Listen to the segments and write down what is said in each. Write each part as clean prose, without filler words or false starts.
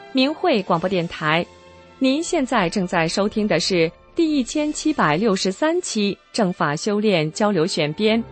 明慧广播电台。您现在正在收听的是第1763期正法修炼交流选编。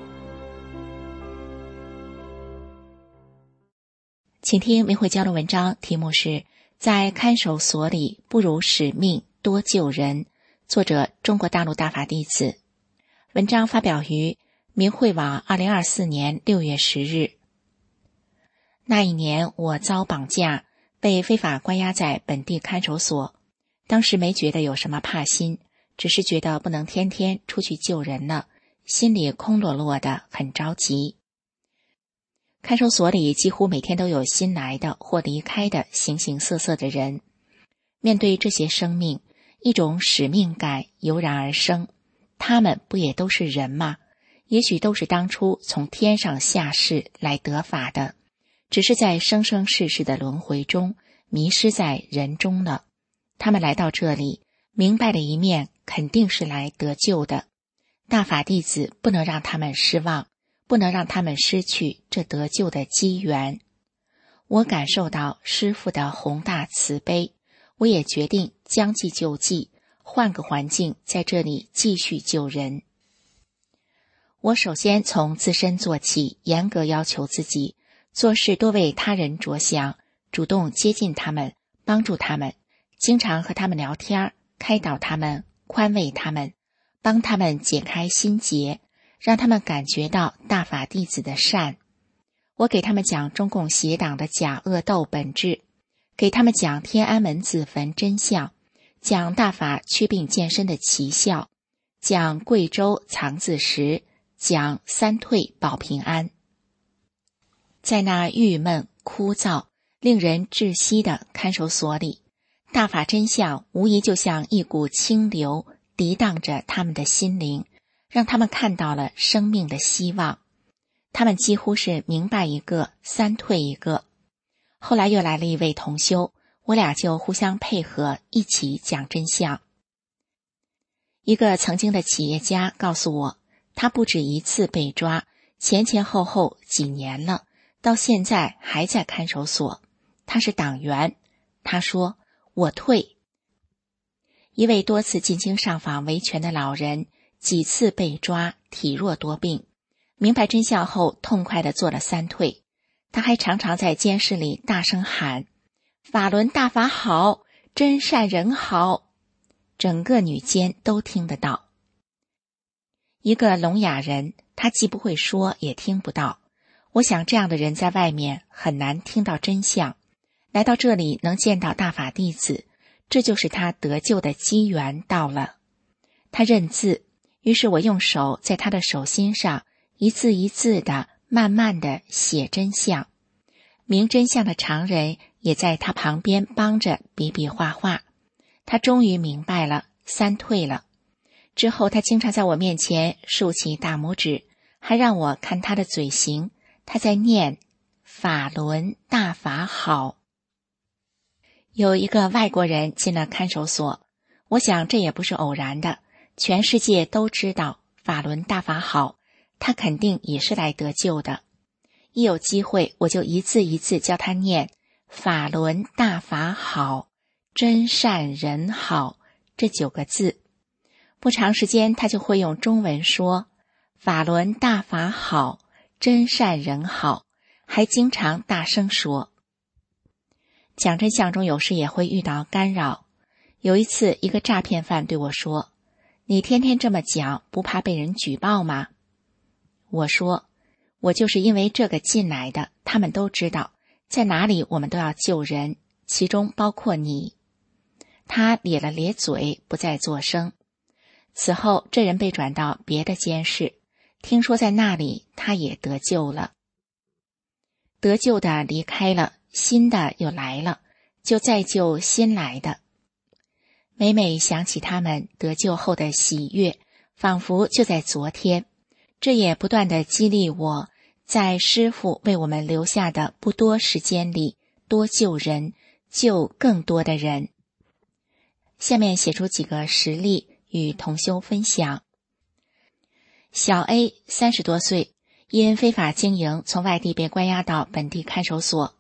请听明慧交流文章，题目是在看守所里不辱使命多救人，作者中国大陆大法弟子。文章发表于明慧网2024年6月10日。那一年我遭绑架，被非法关押在本地看守所，当时没觉得有什么怕心，只是觉得不能天天出去救人了，心里空落落的，很着急。看守所里几乎每天都有新来的或离开的形形色色的人，面对这些生命，一种使命感油然而生。他们不也都是人吗？也许都是当初从天上下世来得法的，只是在生生世世的轮回中迷失在人中了。他们来到这里，明白的一面肯定是来得救的。大法弟子不能让他们失望，不能让他们失去这得救的机缘。我感受到师父的宏大慈悲，我也决定将计就计，换个环境在这里继续救人。我首先从自身做起，严格要求自己，做事多为他人着想，主动接近他们，帮助他们，经常和他们聊天，开导他们，宽慰他们，帮他们解开心结，让他们感觉到大法弟子的善。我给他们讲中共邪党的假恶斗本质，给他们讲天安门自焚真相，讲大法祛病健身的奇效，讲贵州藏字石，讲三退保平安。在那郁闷枯燥令人窒息的看守所里，大法真相无疑就像一股清流，涤荡着他们的心灵，让他们看到了生命的希望。他们几乎是明白一个，三退一个。后来又来了一位同修，我俩就互相配合，一起讲真相。一个曾经的企业家告诉我，他不止一次被抓，前前后后几年了，到现在还在看守所。他是党员，他说我退。一位多次进京上访维权的老人，几次被抓，体弱多病，明白真相后痛快地做了三退。他还常常在监室里大声喊，法轮大法好，真善人好，整个女监都听得到。一个聋哑人，他既不会说也听不到。我想这样的人在外面很难听到真相，来到这里能见到大法弟子，这就是他得救的机缘到了。他认字，于是我用手在他的手心上一字一字的慢慢的写真相。明真相的常人也在他旁边帮着比比划划。他终于明白了，三退了。之后他经常在我面前竖起大拇指，还让我看他的嘴型，他在念法轮大法好。有一个外国人进了看守所，我想这也不是偶然的，全世界都知道法轮大法好，他肯定也是来得救的。一有机会我就一字一字教他念法轮大法好，真善人好这9个字。不长时间他就会用中文说法轮大法好，真善人好，还经常大声说。讲真相中有时也会遇到干扰。有一次一个诈骗犯对我说，你天天这么讲，不怕被人举报吗？我说，我就是因为这个进来的，他们都知道在哪里我们都要救人，其中包括你。他咧了咧嘴，不再作声。此后这人被转到别的监室，听说在那里他也得救了。得救的离开了，新的又来了，就再救新来的。每每想起他们得救后的喜悦，仿佛就在昨天。这也不断地激励我，在师父为我们留下的不多时间里，多救人，救更多的人。下面写出几个实例与同修分享。小 A 30多岁，因非法经营从外地被关押到本地看守所。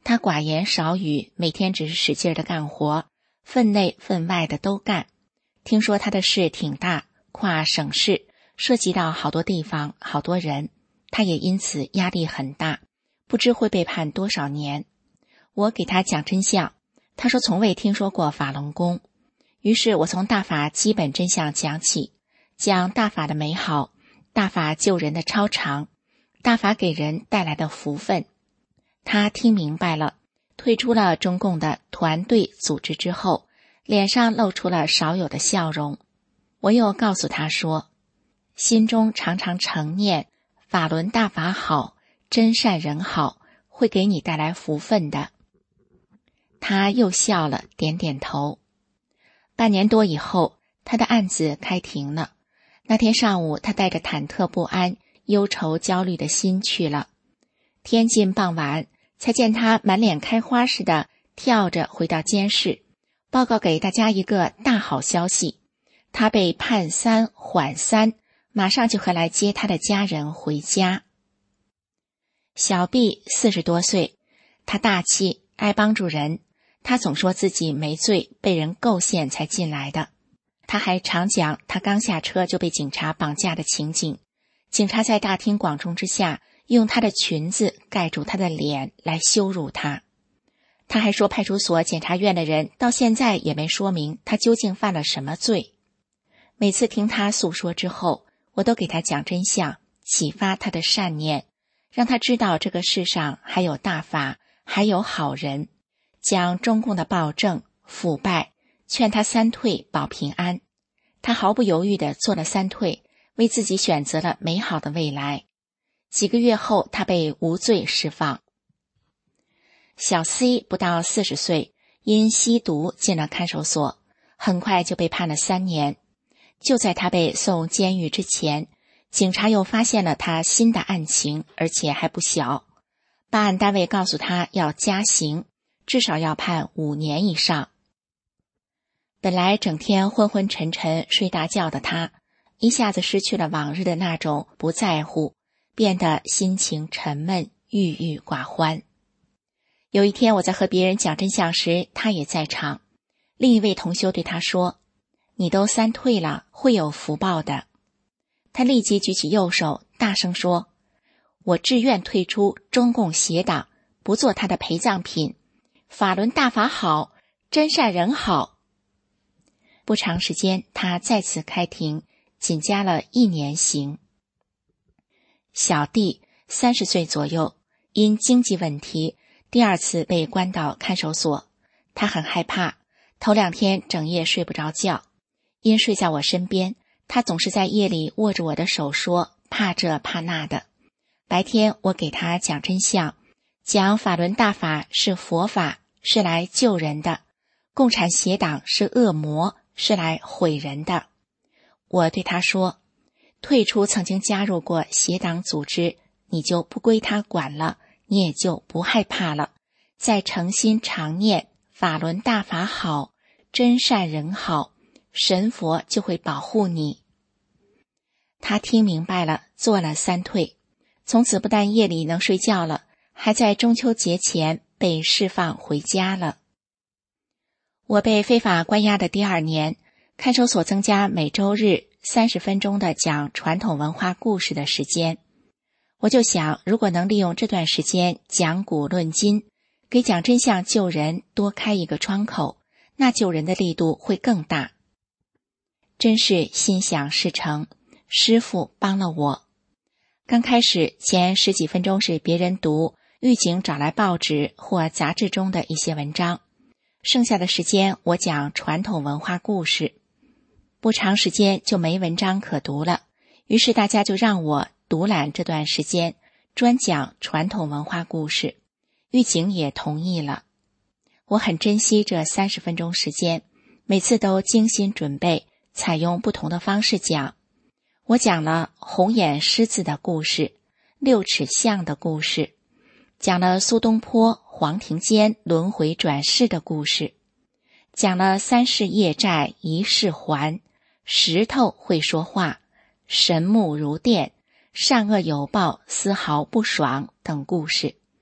他寡言少语，每天只是使劲的干活，分内分外的都干。听说他的事挺大，跨省市，涉及到好多地方，好多人，他也因此压力很大，不知会被判多少年。我给他讲真相，他说从未听说过法轮功。于是我从大法基本真相讲起，讲大法的美好，大法救人的超常，大法给人带来的福分。他听明白了，退出了中共的团队组织之后，脸上露出了少有的笑容。我又告诉他说，心中常常诚念法轮大法好，真善人好，会给你带来福分的。他又笑了，点点头。半年多以后，他的案子开庭了。那天上午，他带着忐忑不安、忧愁焦虑的心去了。天近傍晚，才见他满脸开花似的跳着回到监室，报告给大家一个大好消息，他被判3缓3，马上就会来接他的家人回家。小毕40多岁，他大气，爱帮助人，他总说自己没罪，被人构陷才进来的。他还常讲他刚下车就被警察绑架的情景，警察在大庭广众之下用他的裙子盖住他的脸来羞辱他。他还说派出所检察院的人到现在也没说明他究竟犯了什么罪。每次听他诉说之后，我都给他讲真相，启发他的善念，让他知道这个世上还有大法，还有好人，讲中共的暴政腐败，劝他3退保平安。他毫不犹豫地做了3退，为自己选择了美好的未来。几个月后，他被无罪释放。小 C 不到40岁，因吸毒进了看守所，很快就被判了3年。就在他被送监狱之前，警察又发现了他新的案情，而且还不小。办案单位告诉他要加刑，至少要判5年以上。本来整天昏昏沉沉睡大觉的他，一下子失去了往日的那种不在乎，变得心情沉闷，郁郁寡欢。有一天我在和别人讲真相时，他也在场。另一位同修对他说，你都3退了，会有福报的。他立即举起右手，大声说，我志愿退出中共邪党，不做他的陪葬品。法轮大法好，真善人好。不长时间，他再次开庭，仅加了1年刑。小弟30岁左右，因经济问题，第2次被关到看守所。他很害怕，头2天整夜睡不着觉。因睡在我身边，他总是在夜里握着我的手说，怕这怕那的。白天我给他讲真相，讲法轮大法是佛法，是来救人的，共产邪党是恶魔，是来毁人的。我对他说，退出曾经加入过邪党组织，你就不归他管了，你也就不害怕了。再诚心常念法轮大法好，真善人好，神佛就会保护你。他听明白了，做了3退，从此不但夜里能睡觉了，还在中秋节前被释放回家了。我被非法关押的第2年，看守所增加每周日30分钟的讲传统文化故事的时间。我就想，如果能利用这段时间讲古论今，给讲真相救人多开一个窗口，那救人的力度会更大。真是心想事成，师父帮了我。刚开始前10几分钟是别人读狱警找来报纸或杂志中的一些文章，剩下的时间我讲传统文化故事。不长时间就没文章可读了，于是大家就让我独揽这段时间，专讲传统文化故事。狱警也同意了。我很珍惜这30分钟时间，每次都精心准备，采用不同的方式讲。我讲了红眼狮子的故事，6尺象的故事，讲了苏东坡、黄庭坚轮回转世的故事，讲了3世业债1世还，石头会说话，神目如电，善恶有报丝毫不爽等故事，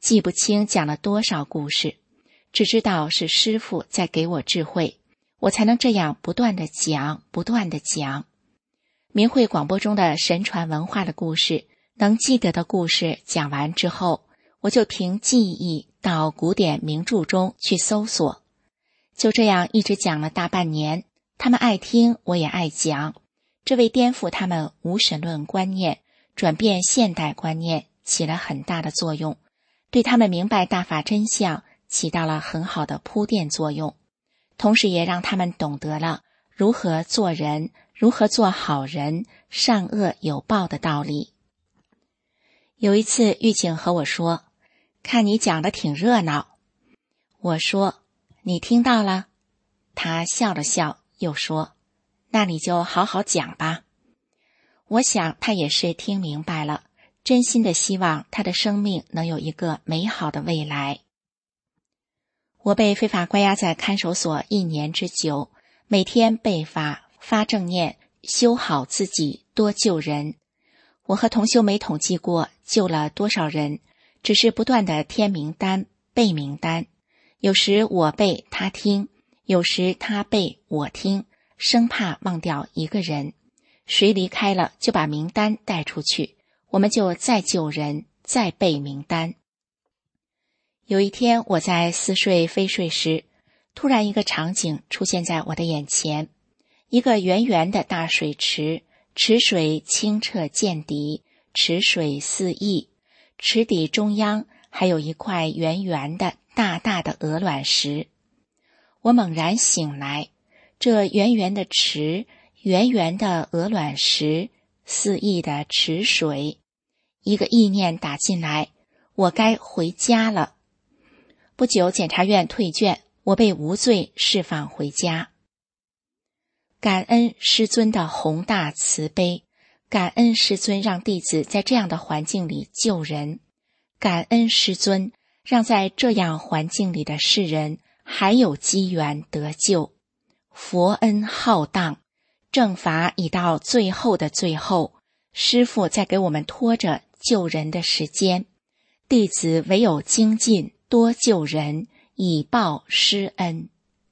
记不清讲了多少故事，只知道是师父在给我智慧，我才能这样不断地讲，不断地讲。明慧广播中的神传文化的故事，能记得的故事讲完之后，我就凭记忆到古典名著中去搜索。就这样一直讲了大半年，他们爱听，我也爱讲。这为颠覆他们无神论观念，转变现代观念起了很大的作用，对他们明白大法真相起到了很好的铺垫作用，同时也让他们懂得了如何做人，如何做好人，善恶有报的道理。有一次玉警和我说，看你讲得挺热闹。我说，你听到了？他笑了笑，又说，那你就好好讲吧。我想他也是听明白了，真心的希望他的生命能有一个美好的未来。我被非法关押在看守所1年之久，每天背法、发正念，修好自己，多救人。我和同修没统计过救了多少人，只是不断的填名单、背名单，有时我背他听，有时他背我听，生怕忘掉一个人。谁离开了就把名单带出去，我们就再救人，再背名单。有一天我在似睡非睡时，突然一个场景出现在我的眼前，一个圆圆的大水池，池水清澈见底，池水四溢，池底中央还有一块圆圆的大大的鹅卵石。我猛然醒来，这圆圆的池，圆圆的鹅卵石，四溢的池水，一个意念打进来，我该回家了。不久检察院退卷，我被无罪释放回家。感恩师尊的宏大慈悲，感恩师尊让弟子在这样的环境里救人，感恩师尊让在这样环境里的世人还有机缘得救。佛恩浩荡，正法已到最后的最后，师父在给我们拖着救人的时间，弟子唯有精进，多救人，以报师恩。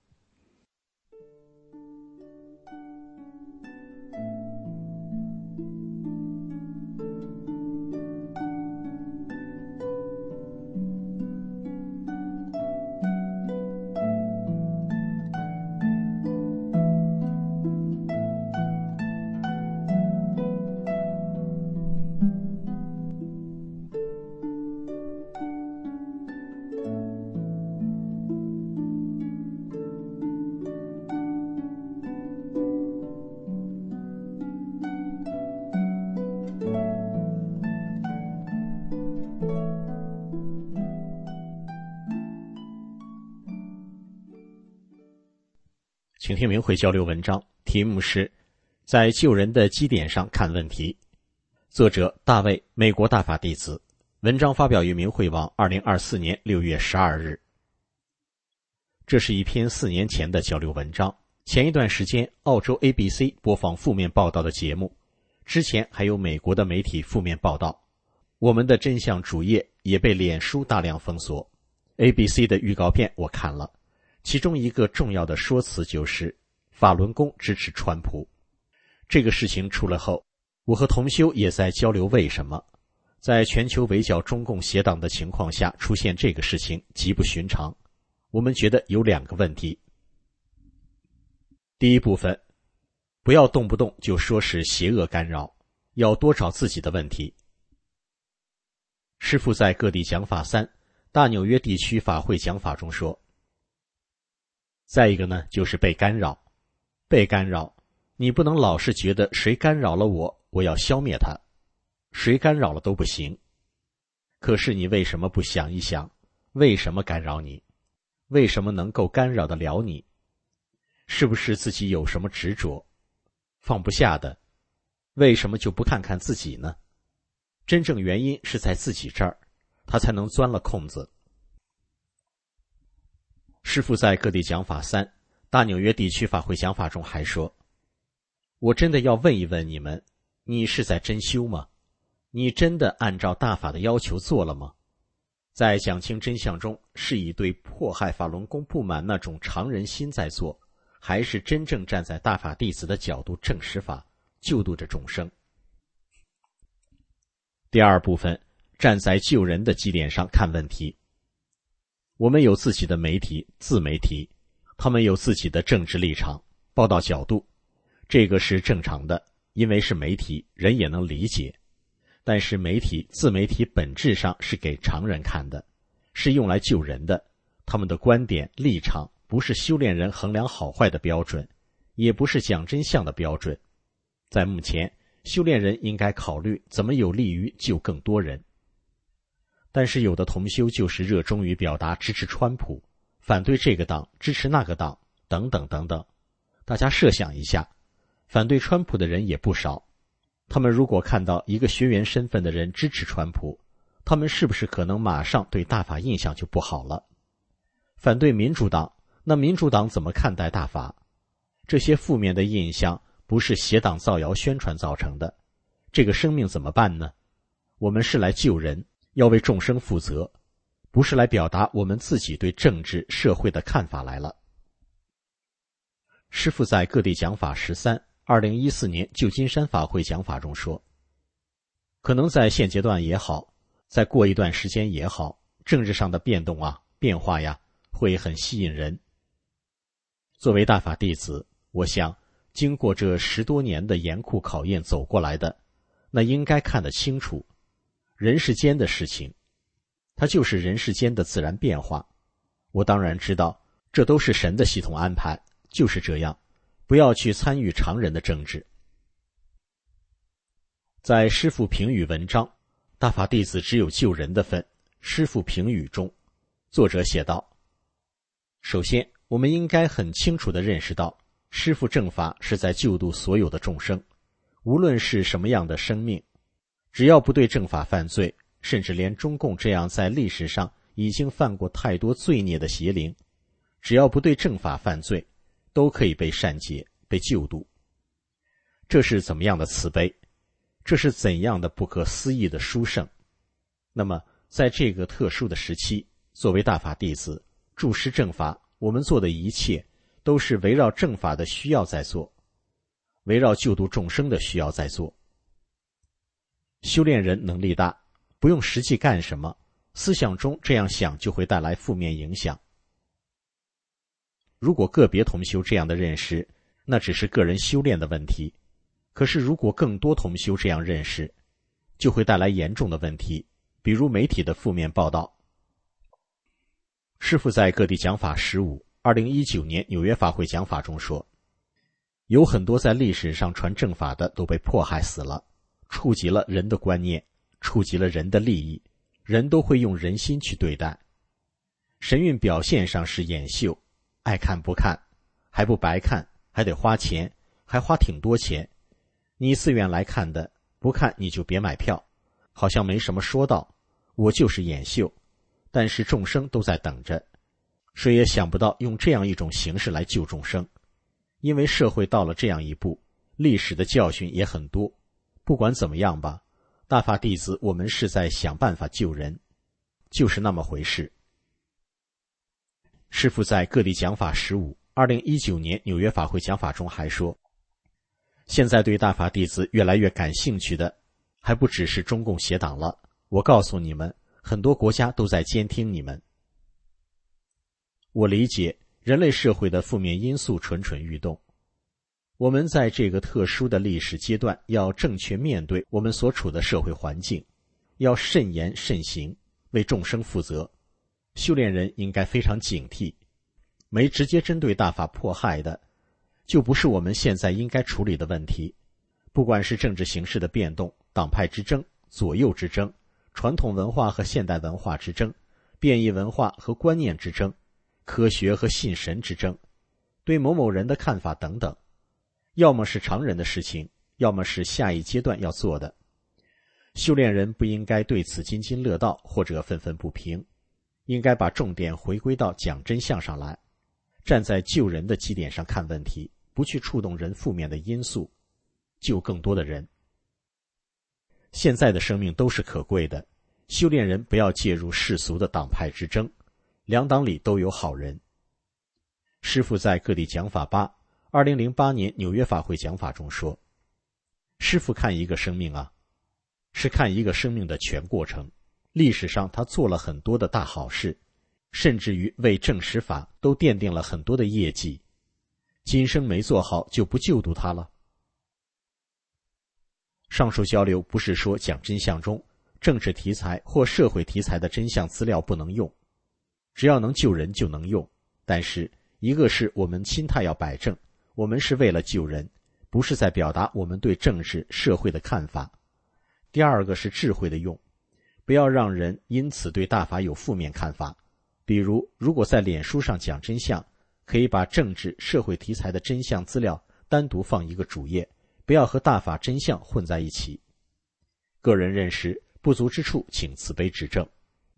请听明慧交流文章，题目是在救人的基点上看问题，作者大卫，美国大法弟子，文章发表于明慧网2024年6月12日。这是一篇4年前的交流文章，前一段时间澳洲 ABC 播放负面报道的节目，之前还有美国的媒体负面报道，我们的真相主页也被脸书大量封锁。 ABC 的预告片我看了，其中一个重要的说辞就是法轮功支持川普。这个事情出了后，我和同修也在交流为什么在全球围剿中共邪党的情况下出现这个事情极不寻常。我们觉得有2个问题。第一部分，不要动不动就说是邪恶干扰，要多找自己的问题。师父在各地讲法3大纽约地区法会讲法中说，再一个呢，就是被干扰。被干扰，你不能老是觉得谁干扰了我，我要消灭他，谁干扰了都不行。可是你为什么不想一想，为什么干扰你？为什么能够干扰得了你？是不是自己有什么执着，放不下的？为什么就不看看自己呢？真正原因是在自己这儿，他才能钻了空子。师父在各地讲法3大纽约地区法会讲法中还说，我真的要问一问你们，你是在真修吗？你真的按照大法的要求做了吗？ 在讲清真相中，是以对迫害法轮功不满那种常人心在做，还是真正站在大法弟子的角度正视法，救度着众生？第二部分，站在救人的基点上看问题。我们有自己的媒体、自媒体，他们有自己的政治立场、报道角度，这个是正常的，因为是媒体，人也能理解。但是媒体、自媒体本质上是给常人看的，是用来救人的，他们的观点、立场不是修炼人衡量好坏的标准，也不是讲真相的标准。在目前，修炼人应该考虑怎么有利于救更多人。但是有的同修就是热衷于表达支持川普，反对这个党，支持那个党，等等等等。大家设想一下，反对川普的人也不少，他们如果看到一个学员身份的人支持川普，他们是不是可能马上对大法印象就不好了？反对民主党，那民主党怎么看待大法？这些负面的印象不是邪党造谣宣传造成的，这个生命怎么办呢？我们是来救人，要为众生负责，不是来表达我们自己对政治社会的看法来了。师父在各地讲法132014年旧金山法会讲法中说，可能在现阶段也好，再过一段时间也好，政治上的变动变化会很吸引人。作为大法弟子，我想经过这10多年的严酷考验走过来的，那应该看得清楚，人世间的事情，它就是人世间的自然变化。我当然知道，这都是神的系统安排，就是这样，不要去参与常人的政治。在师父评语文章《大法弟子只有救人的份》师父评语中，作者写道：首先，我们应该很清楚地认识到，师父正法是在救度所有的众生，无论是什么样的生命，只要不对正法犯罪，甚至连中共这样在历史上已经犯过太多罪孽的邪灵，只要不对正法犯罪，都可以被善解，被救度。这是怎么样的慈悲？这是怎样的不可思议的殊胜？那么，在这个特殊的时期，作为大法弟子，注释正法，我们做的一切都是围绕正法的需要在做，围绕救度众生的需要在做。修炼人能力大，不用实际干什么，思想中这样想就会带来负面影响。如果个别同修这样的认识，那只是个人修炼的问题。可是如果更多同修这样认识，就会带来严重的问题，比如媒体的负面报道。师父在各地讲法152019年纽约法会讲法中说，有很多在历史上传正法的都被迫害死了，触及了人的观念，触及了人的利益，人都会用人心去对待。神韵表现上是演秀，爱看不看，还不白看，还得花钱，还花挺多钱。你自愿来看的，不看你就别买票，好像没什么说道，我就是演秀，但是众生都在等着，谁也想不到用这样一种形式来救众生。因为社会到了这样一步，历史的教训也很多，不管怎么样吧，大法弟子我们是在想办法救人，就是那么回事。师父在各地讲法152019年纽约法会讲法中还说，现在对大法弟子越来越感兴趣的还不只是中共邪党了，我告诉你们，很多国家都在监听你们。我理解人类社会的负面因素蠢蠢欲动，我们在这个特殊的历史阶段要正确面对我们所处的社会环境，要慎言慎行，为众生负责。修炼人应该非常警惕，没直接针对大法迫害的，就不是我们现在应该处理的问题。不管是政治形势的变动、党派之争、左右之争、传统文化和现代文化之争、变异文化和观念之争、科学和信神之争、对某某人的看法等等，要么是常人的事情，要么是下一阶段要做的。修炼人不应该对此津津乐道或者愤愤不平，应该把重点回归到讲真相上来，站在救人的基点上看问题，不去触动人负面的因素，救更多的人。现在的生命都是可贵的， 修炼人不要介入世俗的党派之争，两党里都有好人。师父在各地讲法吧2008年纽约法会讲法中说，师父看一个生命啊，是看一个生命的全过程，历史上他做了很多的大好事，甚至于为正实法都奠定了很多的业绩，今生没做好就不救度他了。上述交流不是说讲真相中政治题材或社会题材的真相资料不能用，只要能救人就能用，但是一个是我们心态要摆正，我们是为了救人，不是在表达我们对政治社会的看法。第二个是智慧的用，不要让人因此对大法有负面看法。比如如果在脸书上讲真相，可以把政治社会题材的真相资料单独放一个主页，不要和大法真相混在一起。个人认识不足之处，请慈悲指正。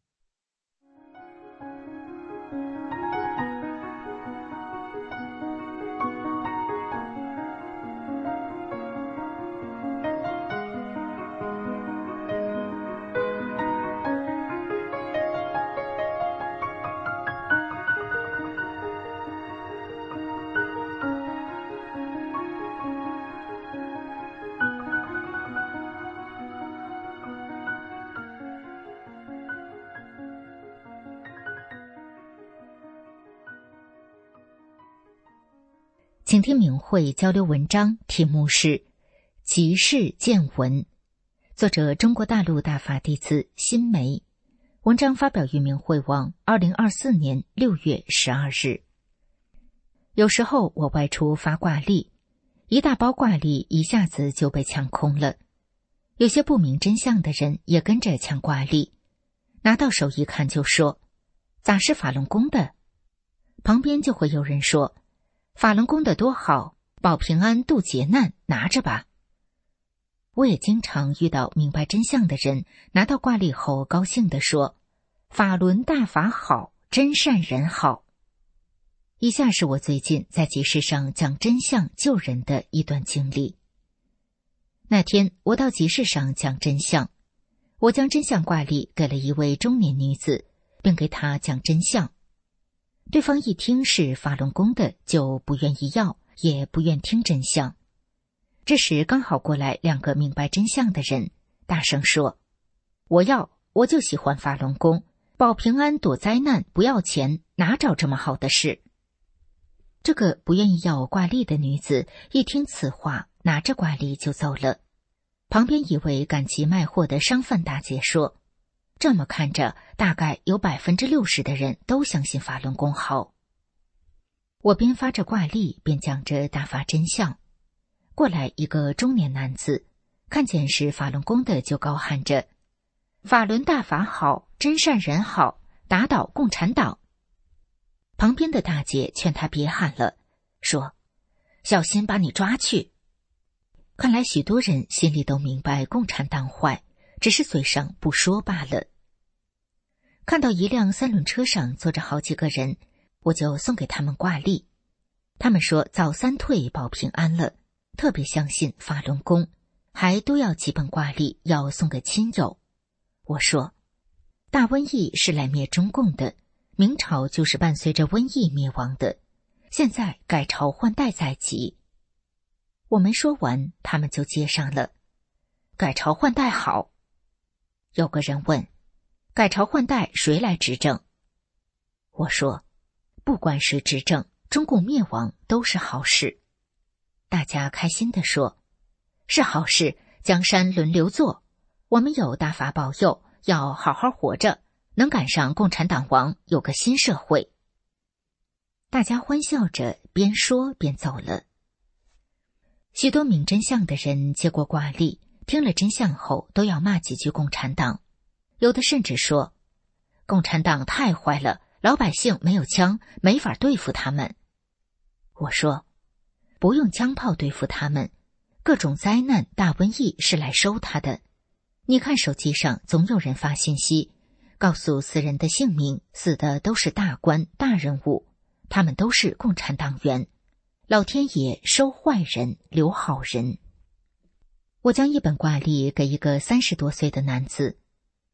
请听明慧交流文章，题目是《即世见闻》，作者中国大陆大法弟子辛梅，文章发表于明慧网2024年6月12日。有时候我外出发挂历，一大包挂历一下子就被抢空了，有些不明真相的人也跟着抢挂历，拿到手一看就说，咋是法轮功的？旁边就会有人说，法轮功的多好，保平安度劫难，拿着吧。我也经常遇到明白真相的人，拿到挂历后高兴地说，法轮大法好，真善人好。以下是我最近在集市上讲真相救人的一段经历。那天我到集市上讲真相，我将真相挂历给了一位中年女子，并给她讲真相。对方一听是法轮功的，就不愿意要，也不愿听真相。这时刚好过来2个明白真相的人，大声说，我要，我就喜欢法轮功，保平安躲灾难不要钱，哪找这么好的事？这个不愿意要挂历的女子一听此话，拿着挂历就走了。旁边一位赶集卖货的商贩大姐说，这么看着，大概有60%的人都相信法轮功好。我边发着挂历，边讲着大法真相。过来一个中年男子，看见是法轮功的，就高喊着，法轮大法好，真善人好，打倒共产党。旁边的大姐劝他别喊了，说，小心把你抓去。看来许多人心里都明白共产党坏，只是嘴上不说罢了。看到一辆3轮车上坐着好几个人，我就送给他们挂历。他们说早3退保平安了，特别相信法轮功，还都要几本挂历要送给亲友。我说，大瘟疫是来灭中共的，明朝就是伴随着瘟疫灭亡的，现在改朝换代在即。我没说完，他们就接上了，改朝换代好。有个人问，改朝换代谁来执政？我说，不管谁执政，中共灭亡都是好事。大家开心地说，是好事，江山轮流坐，我们有大法保佑，要好好活着，能赶上共产党亡，有个新社会。大家欢笑着，边说边走了。许多明真相的人接过挂历，听了真相后都要骂几句共产党，有的甚至说，共产党太坏了，老百姓没有枪，没法对付他们。我说，不用枪炮对付他们，各种灾难大瘟疫是来收他的。你看手机上总有人发信息，告诉死人的姓名，死的都是大官大人物，他们都是共产党员，老天爷收坏人留好人。我将一本挂历给一个30多岁的男子，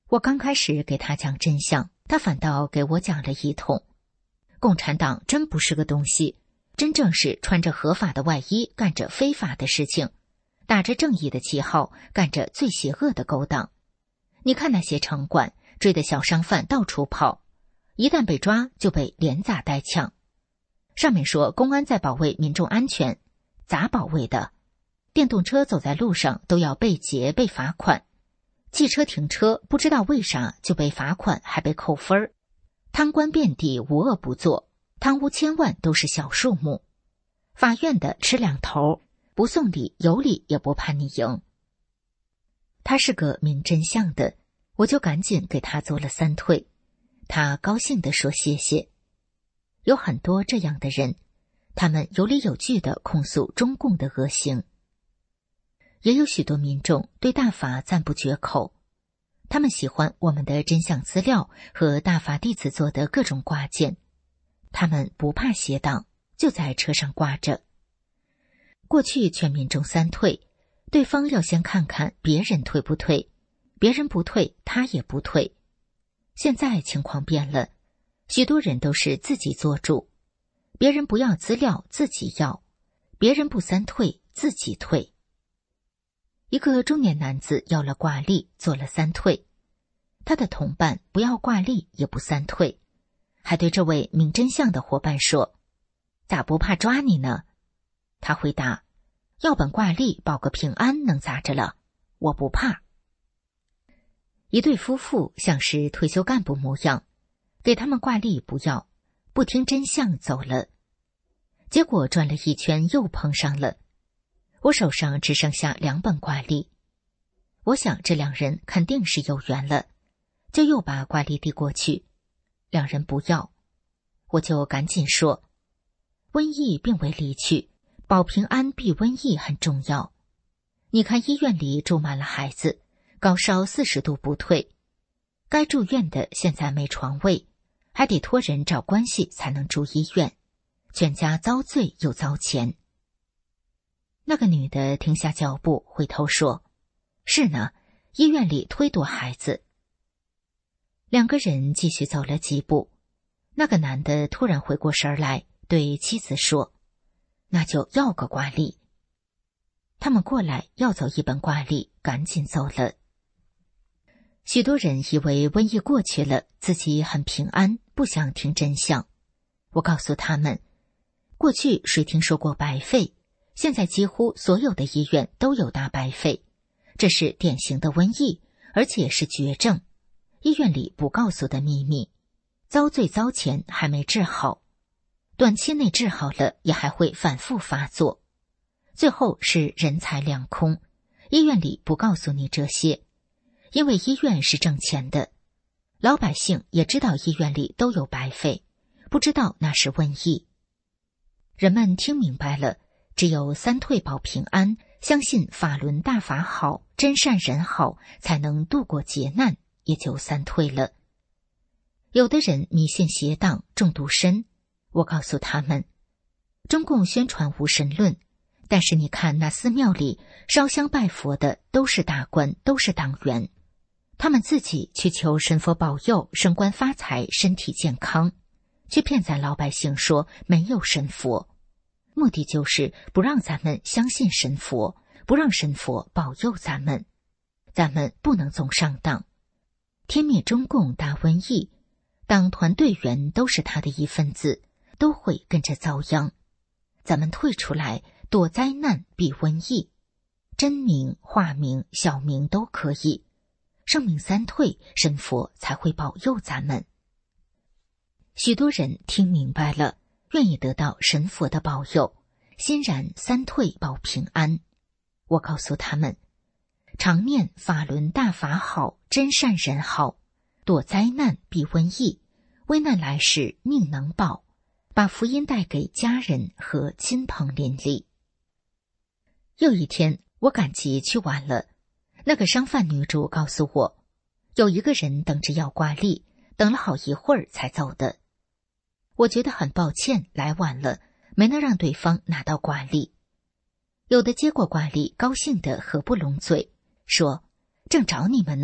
我刚开始给他讲真相，他反倒给我讲了一通。共产党真不是个东西，真正是穿着合法的外衣，干着非法的事情，打着正义的旗号，干着最邪恶的勾当。你看那些城管追的小商贩到处跑，一旦被抓就被连砸带抢。上面说公安在保卫民众安全，咋保卫的？电动车走在路上都要被劫被罚款，汽车停车不知道为啥就被罚款还被扣分，贪官遍地无恶不作，贪污千万都是小数目。法院的吃两头，不送礼有理也不判你赢。他是个明真相的，我就赶紧给他做了3退。他高兴地说谢谢。有很多这样的人，他们有理有据地控诉中共的恶行。也有许多民众对大法赞不绝口，他们喜欢我们的真相资料和大法弟子做的各种挂件，他们不怕邪党，就在车上挂着。过去劝民众3退，对方要先看看别人退不退，别人不退他也不退。现在情况变了，许多人都是自己做主，别人不要资料自己要，别人不3退自己退。一个中年男子要了挂历，做了3退，他的同伴不要挂历也不3退，还对这位明真相的伙伴说：咋不怕抓你呢？他回答：要本挂历保个平安能咋着了，我不怕。一对夫妇像是退休干部模样，给他们挂历不要，不听真相走了。结果转了一圈又碰上了，我手上只剩下2本挂历。我想这2人肯定是有缘了，就又把挂历递过去，2人不要。我就赶紧说：瘟疫并未离去，保平安避瘟疫很重要。你看医院里住满了孩子，高烧40度不退，该住院的现在没床位，还得托人找关系才能住医院，全家遭罪又遭钱。那个女的停下脚步回头说：是呢，医院里忒多孩子。2个人继续走了几步，那个男的突然回过神来，对妻子说：那就要个挂历。他们过来要走1本挂历，赶紧走了。许多人以为瘟疫过去了，自己很平安，不想听真相。我告诉他们，过去谁听说过白肺？现在几乎所有的医院都有大白肺，这是典型的瘟疫，而且是绝症，医院里不告诉的秘密。遭罪遭钱还没治好，短期内治好了也还会反复发作，最后是人财两空。医院里不告诉你这些，因为医院是挣钱的，老百姓也知道医院里都有白肺，不知道那是瘟疫。人们听明白了，只有3退保平安，相信法轮大法好，真善人好，才能度过劫难，也就3退了。有的人迷信邪党，中毒深，我告诉他们，中共宣传无神论，但是你看那寺庙里烧香拜佛的都是大官，都是党员，他们自己去求神佛保佑升官发财，身体健康，却骗咱老百姓说没有神佛，目的就是不让咱们相信神佛，不让神佛保佑咱们。咱们不能总上当，天灭中共大瘟疫，党团队员都是他的一份子，都会跟着遭殃。咱们退出来，躲灾难避瘟疫，真名化名小名都可以，生命3退，神佛才会保佑咱们。许多人听明白了，愿意得到神佛的保佑，欣然3退保平安。我告诉他们，常念法轮大法好，真善人好，躲灾难避瘟疫，危难来时命能保，把福音带给家人和亲朋邻里。又一天，我赶集去晚了，那个商贩女主告诉我，有一个人等着要挂历，等了好一会儿才走的。我觉得很抱歉，来晚了，没能让对方拿到挂历。有的接过挂历，高兴得合不拢嘴，说正找你们呢，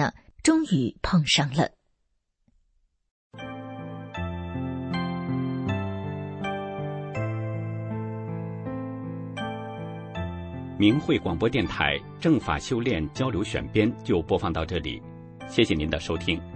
终于碰上了。 明慧广播电台正法修炼交流选编就播放到这里，谢谢您的收听。